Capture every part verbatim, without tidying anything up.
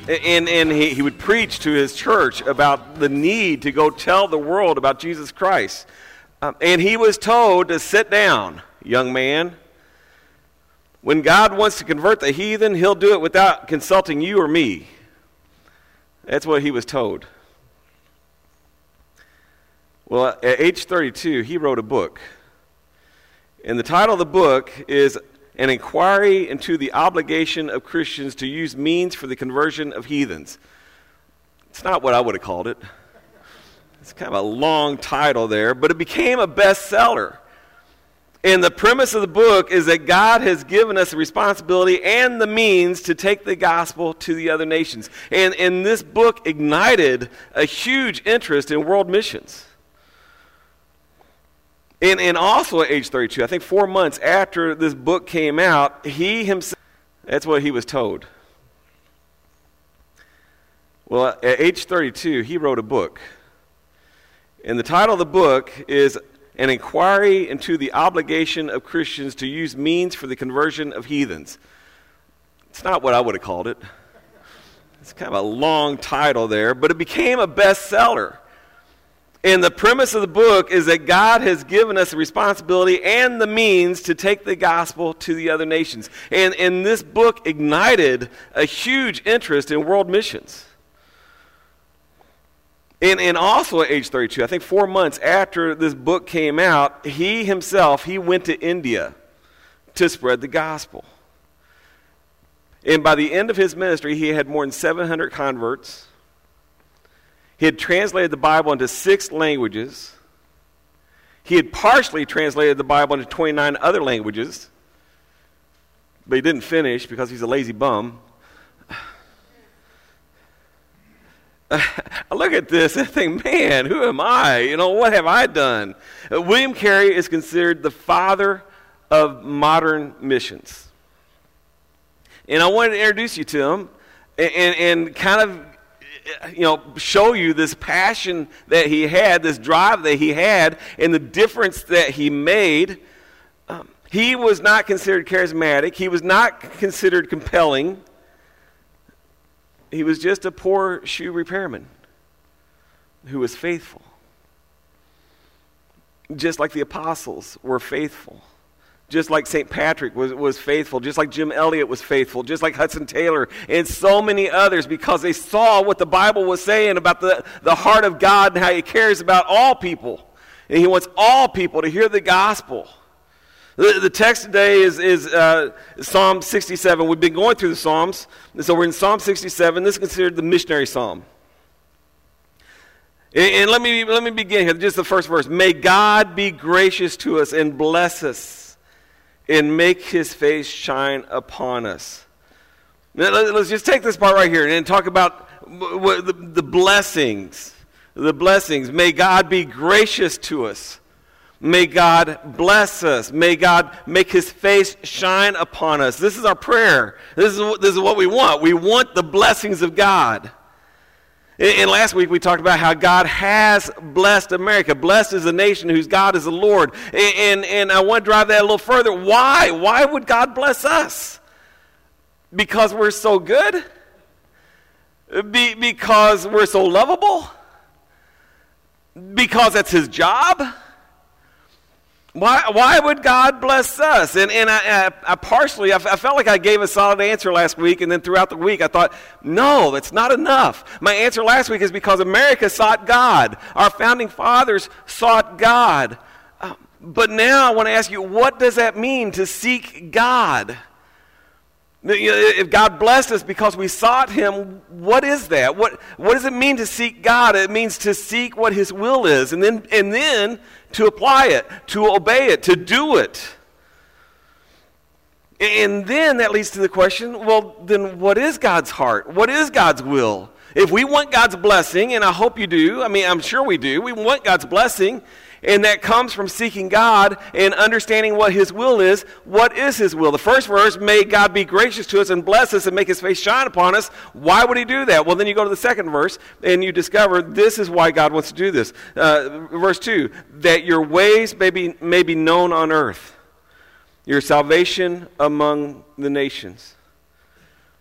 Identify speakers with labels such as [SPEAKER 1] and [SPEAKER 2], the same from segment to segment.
[SPEAKER 1] And, and he, he would preach to his church about the need to go tell the world about Jesus Christ. Um, and he was told to sit down, young man. When God wants to convert the heathen, he'll do it without consulting you or me. That's what he was told. Well, at age thirty-two, he wrote a book. And the title of the book is An Inquiry into the Obligation of Christians to Use Means for the Conversion of Heathens. It's not what I would have called it. It's kind of a long title there, but it became a bestseller. And the premise of the book is that God has given us the responsibility and the means to take the gospel to the other nations. And, and this book ignited a huge interest in world missions. And, and also at age thirty-two, I think four months after this book came out, he himself, that's what he was told. Well, at age thirty-two, he wrote a book. And the title of the book is An Inquiry into the Obligation of Christians to Use Means for the Conversion of Heathens. It's not what I would have called it. It's kind of a long title there, but it became a bestseller. And the premise of the book is that God has given us the responsibility and the means to take the gospel to the other nations. And, and this book ignited a huge interest in world missions. And, and also at age thirty-two, I think four months after this book came out, he himself, he went to India to spread the gospel. And by the end of his ministry, he had more than seven hundred converts. He had translated the Bible into six languages. He had partially translated the Bible into twenty-nine other languages, but he didn't finish because he's a lazy bum. I look at this and I think, man, who am I? You know, what have I done? Uh, William Carey is considered the father of modern missions. And I wanted to introduce you to him and, and, and kind of, you know, show you this passion that he had, this drive that he had, and the difference that he made. Um, he was not considered charismatic. He was not considered compelling. He was just a poor shoe repairman who was faithful. Just like the apostles were faithful. Just like Saint Patrick was, was faithful. Just like Jim Elliot was faithful. Just like Hudson Taylor and so many others, because they saw what the Bible was saying about the, the heart of God and how he cares about all people. And he wants all people to hear the gospel. The, the text today is, is uh, Psalm sixty-seven. We've been going through the Psalms. And so we're in Psalm sixty-seven. This is considered the missionary psalm. And, and let me let me begin here. Just the first verse. May God be gracious to us and bless us and make his face shine upon us. Now, let's just take this part right here and talk about the, the blessings. The blessings. May God be gracious to us. May God bless us. May God make his face shine upon us. This is our prayer. This is, this is what we want. We want the blessings of God. And, and last week we talked about how God has blessed America. Blessed is the nation whose God is the Lord. And, and, and I want to drive that a little further. Why? Why would God bless us? Because we're so good? Be, because we're so lovable? Because that's his job? Why why would God bless us? And and I, I, I partially, I, I felt like I gave a solid answer last week, and then throughout the week I thought, no, that's not enough. My answer last week is because America sought God. Our founding fathers sought God. Uh, but now I want to ask you, what does that mean to seek God? If God blessed us because we sought him, what is that? What what does it mean to seek God? It means to seek what his will is, and then and then to apply it, to obey it, to do it. And then that leads to the question, well, then what is God's heart? What is God's will? If we want God's blessing, and I hope you do, I mean, I'm sure we do, we want God's blessing, and that comes from seeking God and understanding what his will is. What is his will? The first verse, may God be gracious to us and bless us and make his face shine upon us. Why would he do that? Well, then you go to the second verse and you discover this is why God wants to do this. Uh, verse two, that your ways may be, may be known on earth, your salvation among the nations.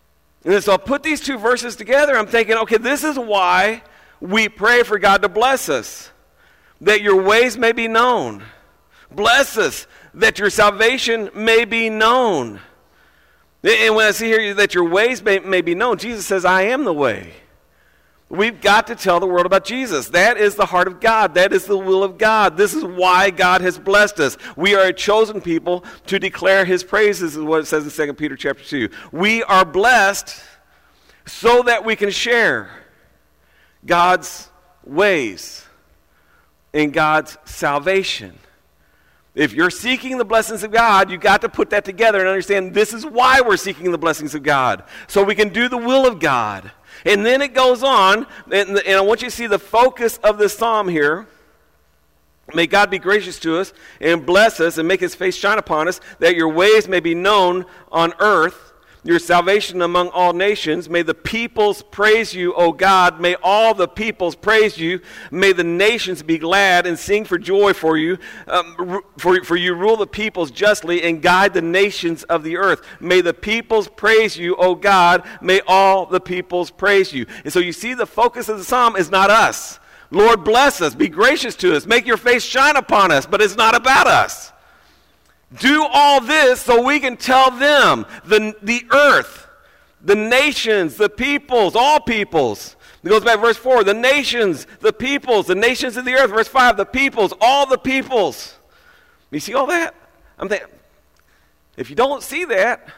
[SPEAKER 1] And so I put these two verses together. I'm thinking, okay, this is why we pray for God to bless us, that your ways may be known. Bless us, that your salvation may be known. And when I see here that your ways may, may be known, Jesus says, I am the way. We've got to tell the world about Jesus. That is the heart of God. That is the will of God. This is why God has blessed us. We are a chosen people to declare his praises, is what it says in Second Peter chapter two. We are blessed so that we can share God's ways and God's salvation. If you're seeking the blessings of God, you've got to put that together and understand this is why we're seeking the blessings of God, so we can do the will of God. And then it goes on, and, and I want you to see the focus of this psalm here. May God be gracious to us and bless us and make his face shine upon us, that your ways may be known on earth, your salvation among all nations. May the peoples praise you, O God. May all the peoples praise you. May the nations be glad and sing for joy for you. Um, for, for you rule the peoples justly and guide the nations of the earth. May the peoples praise you, O God. May all the peoples praise you. And so you see the focus of the psalm is not us. Lord, bless us. Be gracious to us. Make your face shine upon us. But it's not about us. Do all this so we can tell them, the, the earth, the nations, the peoples, all peoples. It goes back to verse four, the nations, the peoples, the nations of the earth. Verse five, the peoples, all the peoples. You see all that? I'm thinking, if you don't see that,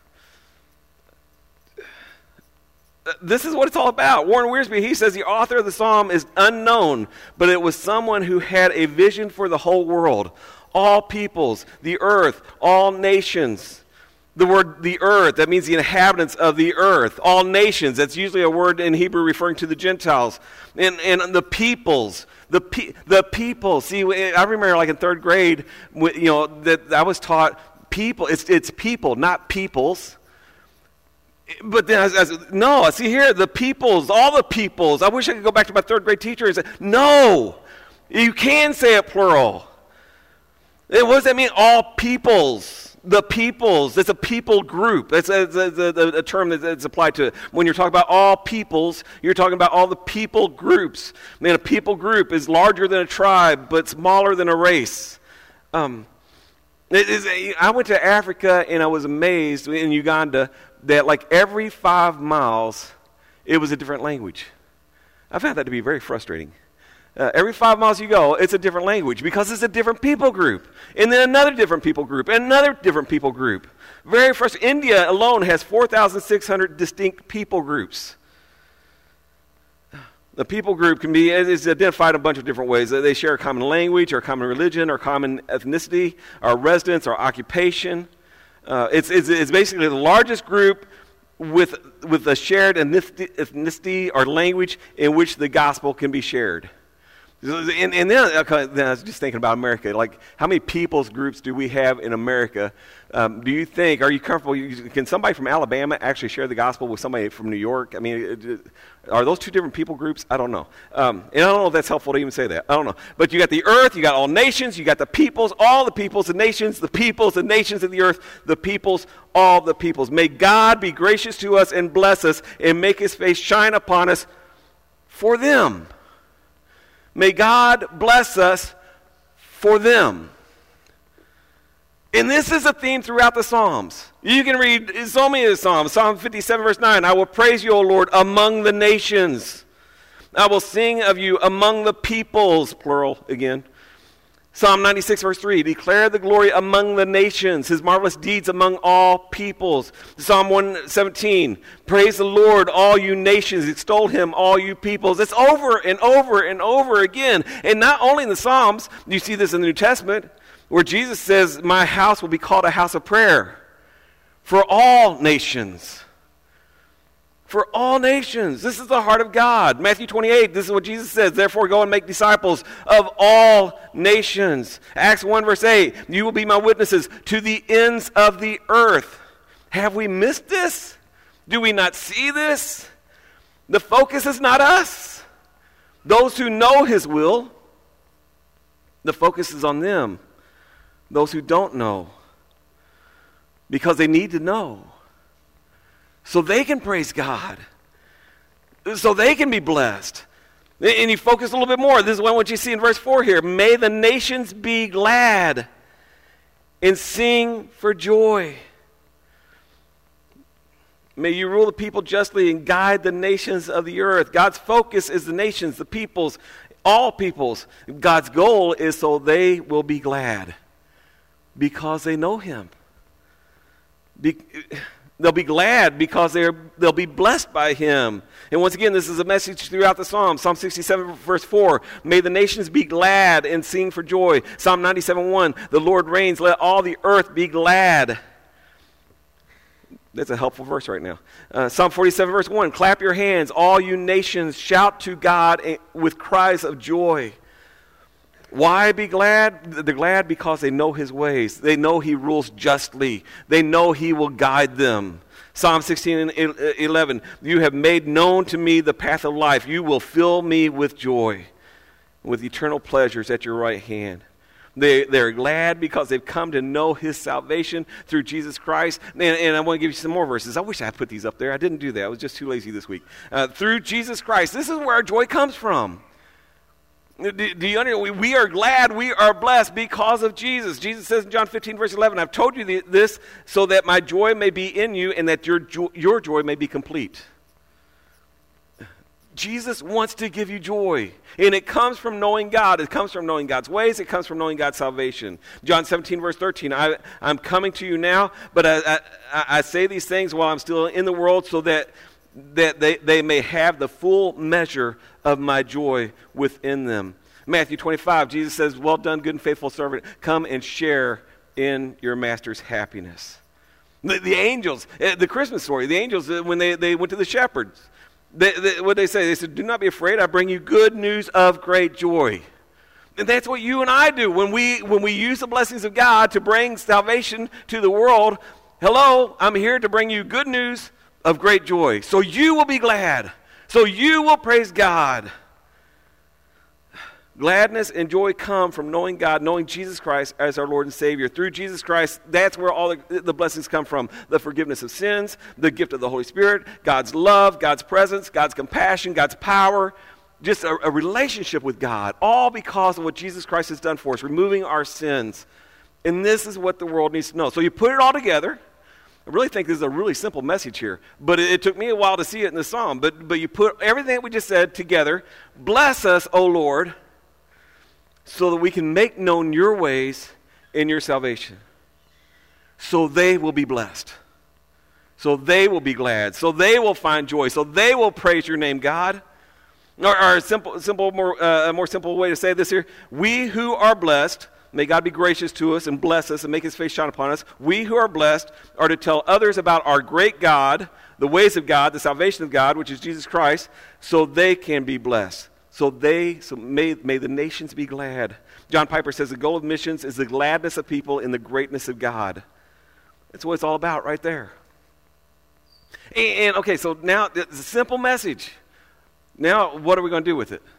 [SPEAKER 1] this is what it's all about. Warren Wiersbe, he says the author of the psalm is unknown, but it was someone who had a vision for the whole world. All peoples, the earth, all nations. The word the earth, that means the inhabitants of the earth. All nations, that's usually a word in Hebrew referring to the Gentiles. And, and the peoples, the pe- the people. See, I remember like in third grade, you know, that I was taught people, it's, it's people, not peoples. But then, as, as, no, see here, the peoples, all the peoples. I wish I could go back to my third grade teacher and say, no, you can say it plural. What does that mean? All peoples. The peoples. It's a people group. That's a, a, a, a term that's applied to it. When you're talking about all peoples, you're talking about all the people groups. I mean, a people group is larger than a tribe, but smaller than a race. Um, it is, I went to Africa, and I was amazed in Uganda that like every five miles, it was a different language. I found that to be very frustrating. Uh, every five miles you go, it's a different language because it's a different people group. And then another different people group, and another different people group. Very first, India alone has four thousand six hundred distinct people groups. The people group can be is identified in a bunch of different ways. They share a common language, or common religion, or common ethnicity, or residence, or occupation. Uh, it's, it's, it's basically the largest group with, with a shared ethnicity or language in which the gospel can be shared. And, and then, okay, then I was just thinking about America. Like, how many people's groups do we have in America? Um, do you think, are you comfortable, you, can somebody from Alabama actually share the gospel with somebody from New York? I mean, it, it, are those two different people groups? I don't know. Um, and I don't know if that's helpful to even say that. I don't know. But you got the earth, you got all nations, you got the peoples, all the peoples, the nations, the peoples, the nations of the earth, the peoples, all the peoples. May God be gracious to us and bless us and make his face shine upon us for them. May God bless us for them. And this is a theme throughout the Psalms. You can read so many of the Psalms. Psalm fifty-seven, verse nine, I will praise you, O Lord, among the nations. I will sing of you among the peoples, plural again. Psalm ninety-six, verse three, declare the glory among the nations, his marvelous deeds among all peoples. Psalm one seventeen, praise the Lord, all you nations, extol him, all you peoples. It's over and over and over again. And not only in the Psalms, you see this in the New Testament, where Jesus says, my house will be called a house of prayer for all nations. For all nations. This is the heart of God. Matthew twenty-eight, this is what Jesus says. Therefore go and make disciples of all nations. Acts one verse eight, you will be my witnesses to the ends of the earth. Have we missed this? Do we not see this? The focus is not us. Those who know his will, the focus is on them. Those who don't know, because they need to know. so they can praise God, so they can be blessed. And you focus a little bit more. This is what you see in verse four here. May the nations be glad and sing for joy. May you rule the people justly and guide the nations of the earth. God's focus is the nations, the peoples, all peoples. God's goal is so they will be glad because they know him. Be, they'll be glad because they're, they'll be blessed by him. And once again, this is a message throughout the Psalms. Psalm sixty-seven, verse four, may the nations be glad and sing for joy. Psalm ninety-seven, one, the Lord reigns, let all the earth be glad. That's a helpful verse right now. Uh, Psalm forty-seven, verse one, clap your hands, all you nations, shout to God with cries of joy. Why be glad? They're glad because they know his ways. They know he rules justly. They know he will guide them. Psalm sixteen and eleven, you have made known to me the path of life. You will fill me with joy, with eternal pleasures at your right hand. They, they're glad because they've come to know his salvation through Jesus Christ. And, and I want to give you some more verses. I wish I had put these up there. I didn't do that. I was just too lazy this week. Uh, through Jesus Christ. This is where our joy comes from. Do, do you understand? We, we are glad, we are blessed because of Jesus. Jesus says in John fifteen, verse eleven, I've told you the, this so that my joy may be in you and that your, jo- your joy may be complete. Jesus wants to give you joy, and it comes from knowing God. It comes from knowing God's ways. It comes from knowing God's salvation. John seventeen, verse thirteen, I, I'm coming to you now, but I, I, I say these things while I'm still in the world so that, that they, they may have the full measure of my joy within them. Matthew twenty-five, Jesus says, well done, good and faithful servant. Come and share in your master's happiness. The, the angels, the Christmas story, the angels, when they, they went to the shepherds, They, they, what they say? They said, do not be afraid. I bring you good news of great joy. And that's what you and I do. When we, when we use the blessings of God to bring salvation to the world, hello, I'm here to bring you good news of great joy. So you will be glad. So you will praise God. Gladness and joy come from knowing God, knowing Jesus Christ as our Lord and Savior. Through Jesus Christ, that's where all the, the blessings come from. The forgiveness of sins, the gift of the Holy Spirit, God's love, God's presence, God's compassion, God's power, just a, a relationship with God, all because of what Jesus Christ has done for us, removing our sins. And this is what the world needs to know. So you put it all together. I really think this is a really simple message here, but it, it took me a while to see it in the psalm. But, but you put everything that we just said together. Bless us, O Lord, so that we can make known your ways in your salvation. So they will be blessed. So they will be glad. So they will find joy. So they will praise your name, God. Or, or a simple, simple, more, uh, a more simple way to say this here. We who are blessed, may God be gracious to us and bless us and make his face shine upon us. We who are blessed are to tell others about our great God, the ways of God, the salvation of God, which is Jesus Christ, so they can be blessed. So they, so may, may the nations be glad. John Piper says the goal of missions is the gladness of people in the greatness of God. That's what it's all about right there. And, and okay, so now it's a simple message. Now, what are we going to do with it?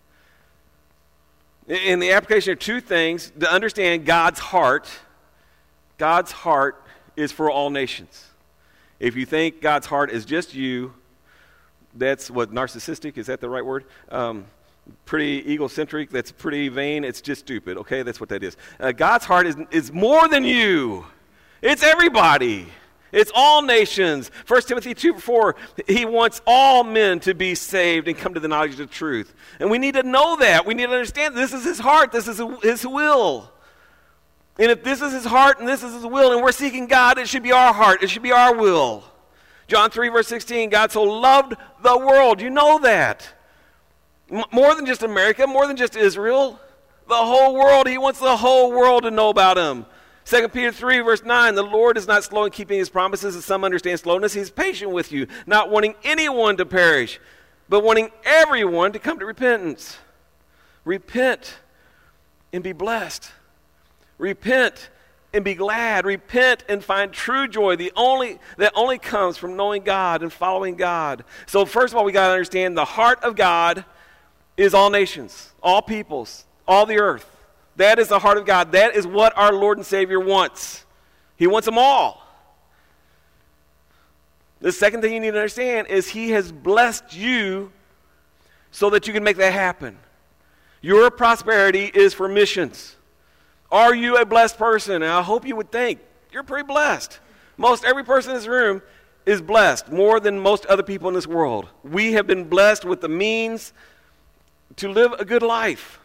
[SPEAKER 1] In, in the application of two things, to understand God's heart, God's heart is for all nations. If you think God's heart is just you, that's what, narcissistic, is that the right word? Um, pretty egocentric, that's pretty vain, it's just stupid, okay? That's what that is. Uh, God's heart is, is more than you. It's everybody. It's all nations. First Timothy two four, he wants all men to be saved and come to the knowledge of the truth. And we need to know that. We need to understand this is his heart, this is his will. And if this is his heart and this is his will and we're seeking God, it should be our heart, it should be our will. John three, verse sixteen, God so loved the world. You know that. M- more than just America, more than just Israel. The whole world. He wants the whole world to know about him. Second Peter three, verse nine, the Lord is not slow in keeping his promises, as some understand slowness. He's patient with you, not wanting anyone to perish, but wanting everyone to come to repentance. Repent and be blessed. Repent and be glad. Repent and find true joy, the only that only comes from knowing God and following God. So first of all, we got to understand the heart of God is all nations, all peoples, all the earth. That is the heart of God. That is what our Lord and Savior wants. He wants them all. The second thing you need to understand is he has blessed you so that you can make that happen. Your prosperity is for missions. Are you a blessed person? And I hope you would think you're pretty blessed. Most every person in this room is blessed more than most other people in this world. We have been blessed with the means to live a good life.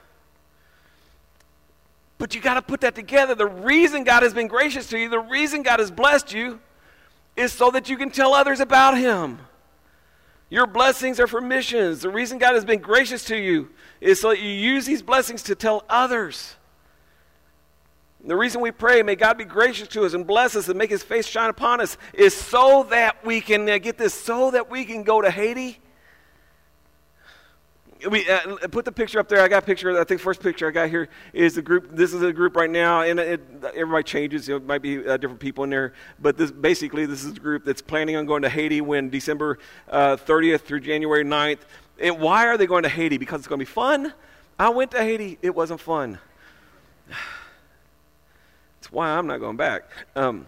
[SPEAKER 1] But you got to put that together. The reason God has been gracious to you, the reason God has blessed you, is so that you can tell others about him. Your blessings are for missions. The reason God has been gracious to you is so that you use these blessings to tell others. The reason we pray, may God be gracious to us and bless us and make his face shine upon us, is so that we can, uh, get this, so that we can go to Haiti. We uh, put the picture up there. I got a picture. I think the first picture I got here is the group. This is a group right now, and it, everybody changes. It might be uh, different people in there, but this basically this is a group that's planning on going to Haiti when December uh, thirtieth through January ninth. And why are they going to Haiti? Because it's going to be fun. I went to Haiti. It wasn't fun. That's why I'm not going back. Um,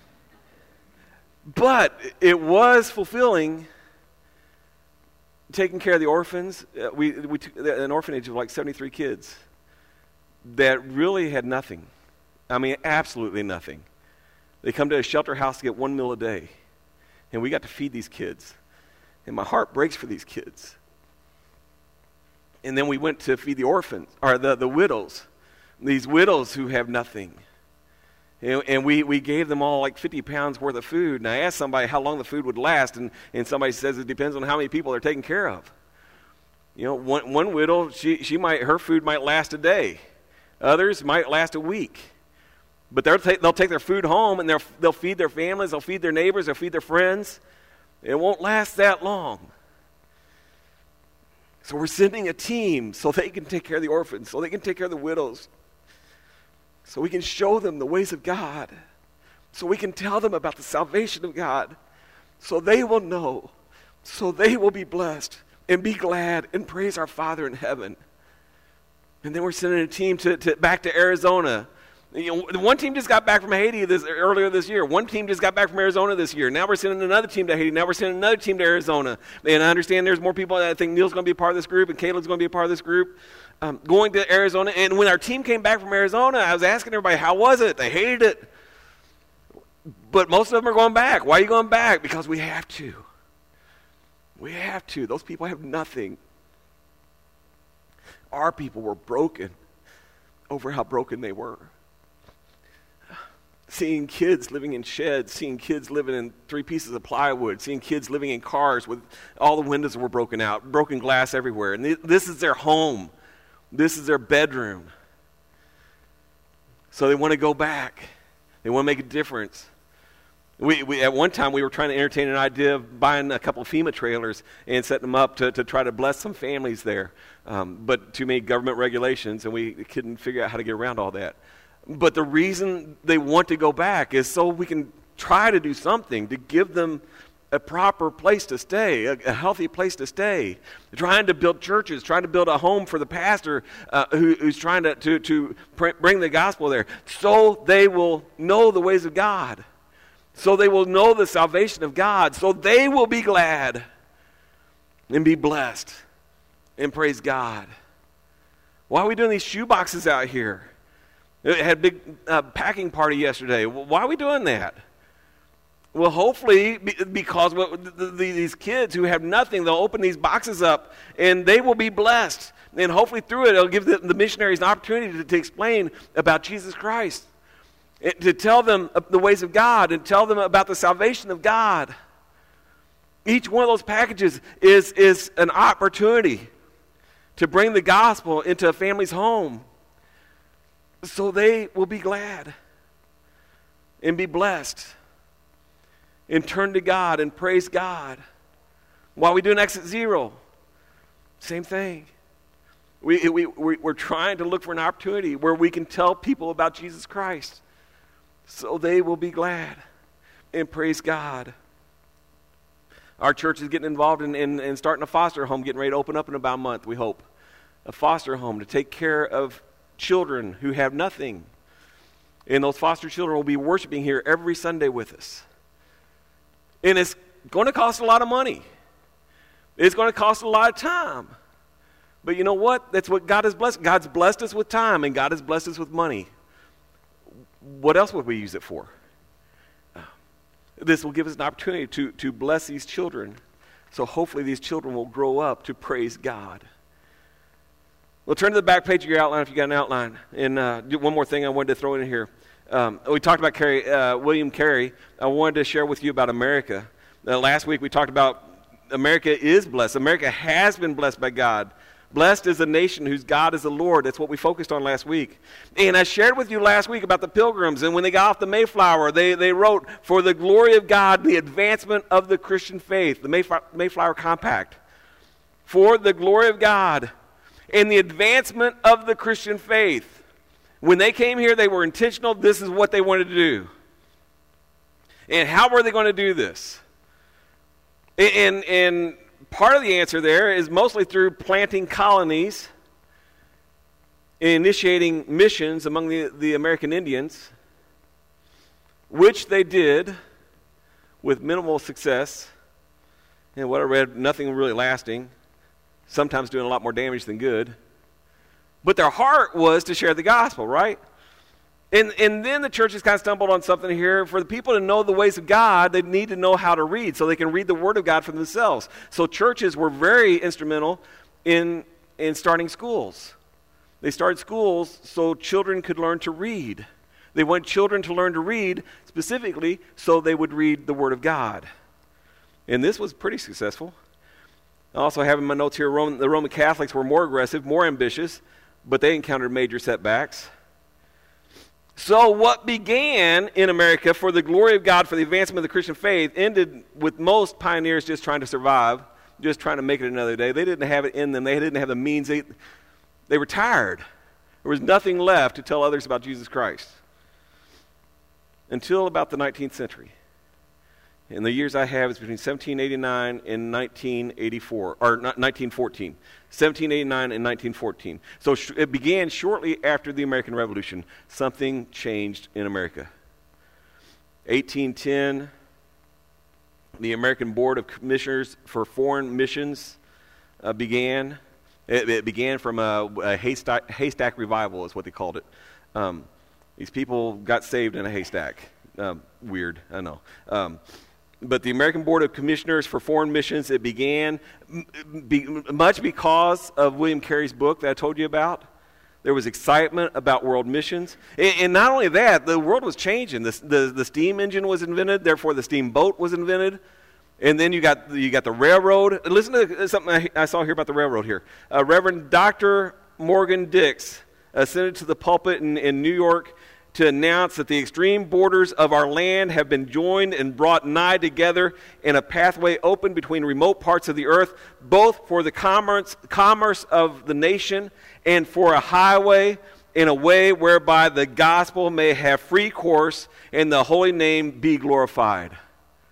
[SPEAKER 1] but it was fulfilling. Taking care of the orphans, uh, we, we took an orphanage of like seventy-three kids that really had nothing. I mean, absolutely nothing. They come to a shelter house to get one meal a day. And we got to feed these kids. And my heart breaks for these kids. And then we went to feed the orphans, or the, the widows. These widows who have nothing. And, and we, we gave them all like fifty pounds worth of food. And I asked somebody how long the food would last, and, and somebody says it depends on how many people they're taking care of. You know, one, one widow, she, she might her food might last a day. Others might last a week. But they'll take, they'll take their food home, and they'll, they'll feed their families, they'll feed their neighbors, they'll feed their friends. It won't last that long. So we're sending a team so they can take care of the orphans, so they can take care of the widows. So we can show them the ways of God. So we can tell them about the salvation of God. So they will know. So they will be blessed and be glad and praise our Father in heaven. And then we're sending a team to, to back to Arizona. You know, one team just got back from Haiti this, earlier this year. One team just got back from Arizona this year. Now we're sending another team to Haiti. Now we're sending another team to Arizona. And I understand there's more people. I think Neil's going to be a part of this group, and Caleb's going to be a part of this group. Um, going to Arizona, and when our team came back from Arizona, I was asking everybody, how was it? They hated it. But most of them are going back. Why are you going back? Because we have to. We have to. Those people have nothing. Our people were broken over how broken they were. Seeing kids living in sheds, seeing kids living in three pieces of plywood, seeing kids living in cars with all the windows were broken out, broken glass everywhere. And th- this is their home. This is their bedroom. So they want to go back. They want to make a difference. We, we at one time we were trying to entertain an idea of buying a couple of FEMA trailers and setting them up to, to try to bless some families there. Um, but too many government regulations, and we couldn't figure out how to get around all that. But the reason they want to go back is so we can try to do something to give them a proper place to stay, a, a healthy place to stay. Trying to build churches, trying to build a home for the pastor uh, who, who's trying to, to, to pr- bring the gospel there, so they will know the ways of God, so they will know the salvation of God, so they will be glad and be blessed and praise God. Why are we doing these shoe boxes out here? It had a big uh, packing party yesterday. Why are we doing that? Well, hopefully, because these kids who have nothing, they'll open these boxes up, and they will be blessed. And hopefully through it, it'll give the, the missionaries an opportunity to, to explain about Jesus Christ, it, to tell them the ways of God, and tell them about the salvation of God. Each one of those packages is, is an opportunity to bring the gospel into a family's home, so they will be glad and be blessed and turn to God and praise God. While we do an Exit Zero, same thing. We, we, we're trying to look for an opportunity where we can tell people about Jesus Christ so they will be glad and praise God. Our church is getting involved in, in, in starting a foster home, getting ready to open up in about a month, we hope. A foster home to take care of children who have nothing. And those foster children will be worshiping here every Sunday with us. And it's going to cost a lot of money. It's going to cost a lot of time. But you know what? That's what God has blessed. God's blessed us with time, and God has blessed us with money. What else would we use it for? This will give us an opportunity to, to bless these children. So hopefully these children will grow up to praise God. Well, turn to the back page of your outline if you got an outline. And uh, one more thing I wanted to throw in here. Um, we talked about Carey, uh, William Carey. I wanted to share with you about America. Uh, last week we talked about America is blessed. America has been blessed by God. Blessed is a nation whose God is the Lord. That's what we focused on last week. And I shared with you last week about the Pilgrims. And when they got off the Mayflower, they, they wrote, "For the glory of God, the advancement of the Christian faith," the Mayflower, Mayflower Compact. For the glory of God and the advancement of the Christian faith. When they came here, they were intentional. This is what they wanted to do. And how were they going to do this? And, and part of the answer there is mostly through planting colonies, initiating missions among the, the American Indians, which they did with minimal success. And what I read, nothing really lasting, sometimes doing a lot more damage than good. But their heart was to share the gospel, right? And and then the church has kind of stumbled on something here. For the people to know the ways of God, they need to know how to read so they can read the Word of God for themselves. So churches were very instrumental in, in starting schools. They started schools so children could learn to read. They want children to learn to read specifically so they would read the Word of God. And this was pretty successful. I also have in my notes here, Roman, the Roman Catholics were more aggressive, more ambitious, but they encountered major setbacks. So what began in America for the glory of God, for the advancement of the Christian faith, ended with most pioneers just trying to survive, just trying to make it another day. They didn't have it in them. They didn't have the means. They, they were tired. There was nothing left to tell others about Jesus Christ. Until about the nineteenth century. And the years I have is between seventeen eighty-nine and nineteen eighty-four, or nineteen fourteen. seventeen eighty-nine and nineteen fourteen. So sh- it began shortly after the American Revolution. Something changed in America. eighteen ten, the American Board of Commissioners for Foreign Missions uh, began. It, it began from a, a haystack, haystack revival is what they called it. Um, these people got saved in a haystack. Um, weird, I know. Um, But the American Board of Commissioners for Foreign Missions, it began be, much because of William Carey's book that I told you about. There was excitement about world missions. And, and not only that, the world was changing. The, the, the steam engine was invented, therefore the steamboat was invented. And then you got, you got the railroad. Listen to something I, I saw here about the railroad here. Uh, Reverend Doctor Morgan Dix ascended to the pulpit in, in New York to announce that the extreme borders of our land have been joined and brought nigh together, and a pathway opened between remote parts of the earth, both for the commerce, commerce of the nation and for a highway in a way whereby the gospel may have free course and the holy name be glorified. Have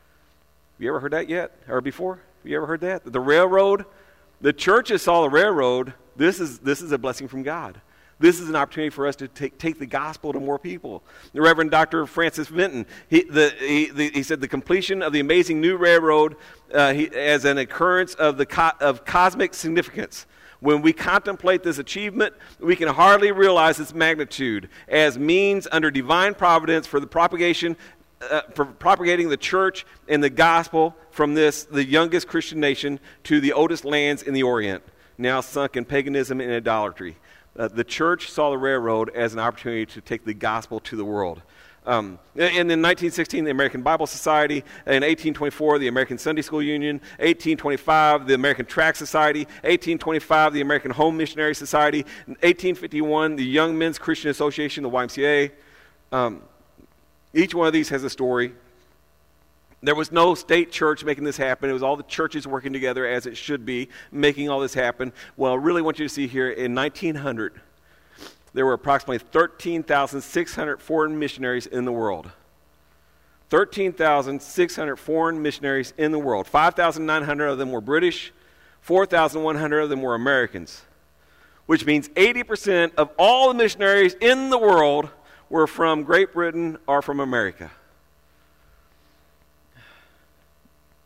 [SPEAKER 1] you ever heard that yet, or before? Have you ever heard that? The railroad, the churches saw the railroad. This is, this is a blessing from God. This is an opportunity for us to take, take the gospel to more people. The Reverend Doctor Francis Vinton, he, the, he, the, he said the completion of the amazing new railroad uh, he, as an occurrence of, the co- of cosmic significance. When we contemplate this achievement, we can hardly realize its magnitude as means under divine providence for the propagation, uh, for propagating the church and the gospel from this, the youngest Christian nation, to the oldest lands in the Orient, now sunk in paganism and idolatry. Uh, the church saw the railroad as an opportunity to take the gospel to the world. Um, and in nineteen sixteen, the American Bible Society. In eighteen twenty-four, the American Sunday School Union. eighteen twenty-five, the American Tract Society. eighteen twenty-five, the American Home Missionary Society. eighteen fifty-one, the Young Men's Christian Association, the Y M C A. Um, each one of these has a story. There was no state church making this happen. It was all the churches working together as it should be, making all this happen. Well, I really want you to see here, in nineteen hundred, there were approximately thirteen thousand six hundred foreign missionaries in the world. thirteen thousand six hundred foreign missionaries in the world. five thousand nine hundred of them were British. four thousand one hundred of them were Americans. Which means eighty percent of all the missionaries in the world were from Great Britain or from America.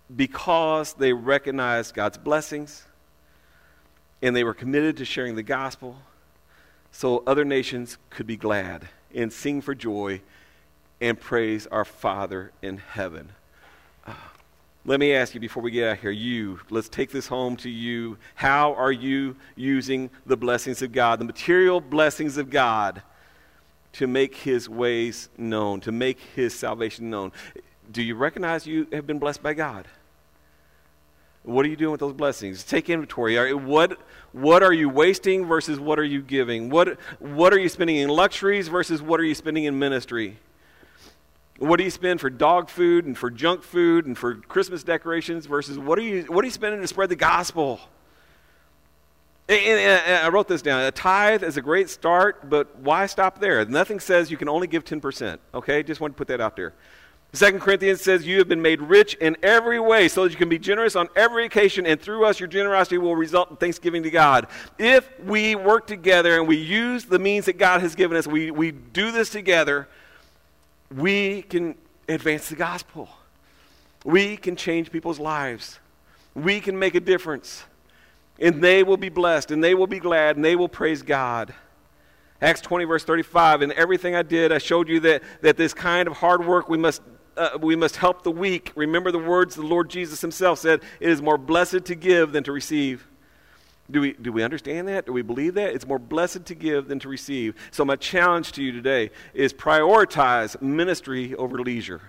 [SPEAKER 1] because they recognized God's blessings and they were committed to sharing the gospel so other nations could be glad and sing for joy and praise our Father in heaven. Uh, let me ask you before we get out here, you, let's take this home to you. How are you using the blessings of God, the material blessings of God, to make his ways known, to make his salvation known? Do you recognize you have been blessed by God? What are you doing with those blessings? Take inventory. Are, what, what are you wasting versus what are you giving? What, what are you spending in luxuries versus what are you spending in ministry? What do you spend for dog food and for junk food and for Christmas decorations versus what are you, what are you spending to spread the gospel? And, and, and I wrote this down. A tithe is a great start, but why stop there? Nothing says you can only give ten percent. Okay, just want to put that out there. Second Corinthians says you have been made rich in every way so that you can be generous on every occasion, and through us your generosity will result in thanksgiving to God. If we work together and we use the means that God has given us, we, we do this together, we can advance the gospel. We can change people's lives. We can make a difference. And they will be blessed, and they will be glad, and they will praise God. Acts twenty, verse thirty-five, in everything I did, I showed you that, that this kind of hard work we must Uh, we must help the weak. Remember the words the Lord Jesus himself said, it is more blessed to give than to receive. Do we, do we understand that? Do we believe that? It's more blessed to give than to receive. So my challenge to you today is prioritize ministry over leisure.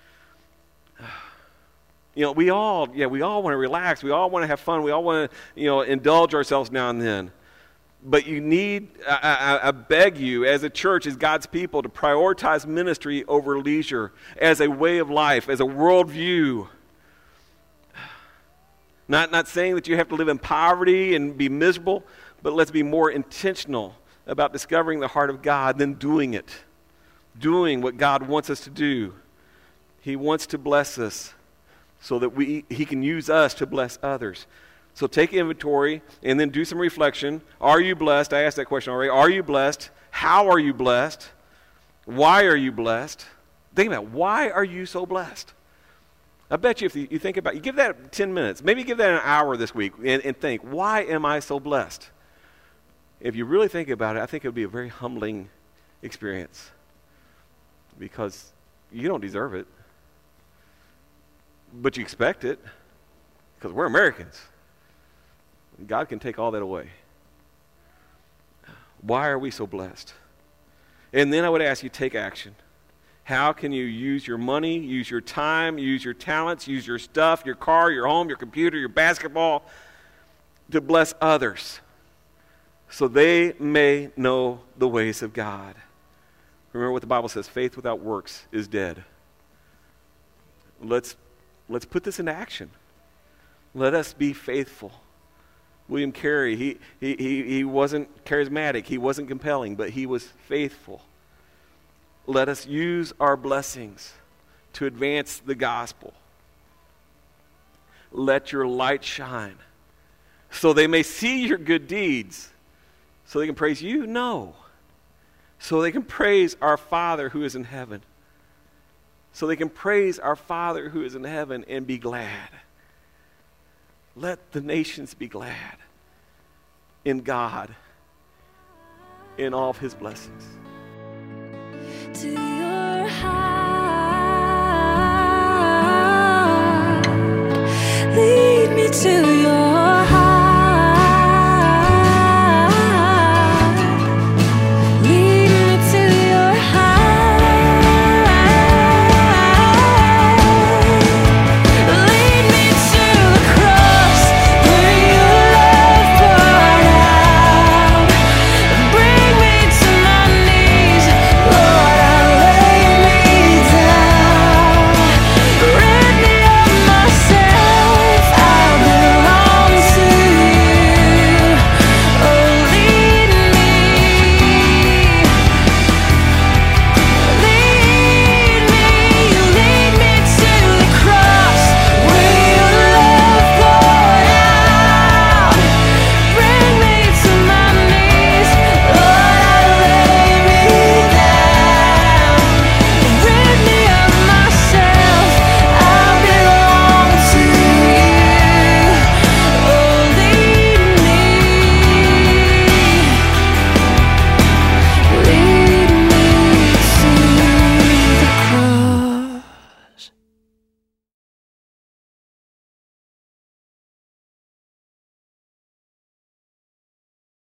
[SPEAKER 1] You know, we all, yeah, we all want to relax. We all want to have fun. We all want to, you know, indulge ourselves now and then. But you need, I, I, I beg you, as a church, as God's people, to prioritize ministry over leisure as a way of life, as a worldview. Not, not saying that you have to live in poverty and be miserable, but let's be more intentional about discovering the heart of God than doing it. Doing what God wants us to do. He wants to bless us so that we He can use us to bless others. So take inventory and then do some reflection. Are you blessed? I asked that question already. Are you blessed? How are you blessed? Why are you blessed? Think about it. Why are you so blessed? I bet you if you think about it, you give that ten minutes, maybe give that an hour this week and, and think, why am I so blessed? If you really think about it, I think it would be a very humbling experience because you don't deserve it, but you expect it because we're Americans. God can take all that away. Why are we so blessed? And then I would ask you, take action. How can you use your money, use your time, use your talents, use your stuff, your car, your home, your computer, your basketball, to bless others so they may know the ways of God? Remember what the Bible says, faith without works is dead. Let's, let's put this into action. Let us be faithful. William Carey, he, he, he, he wasn't charismatic, he wasn't compelling, but he was faithful. Let us use our blessings to advance the gospel. Let your light shine so they may see your good deeds, so they can praise you? No. So they can praise our Father who is in heaven. So they can praise our Father who is in heaven and be glad. Let the nations be glad in God, in all of his blessings.
[SPEAKER 2] To your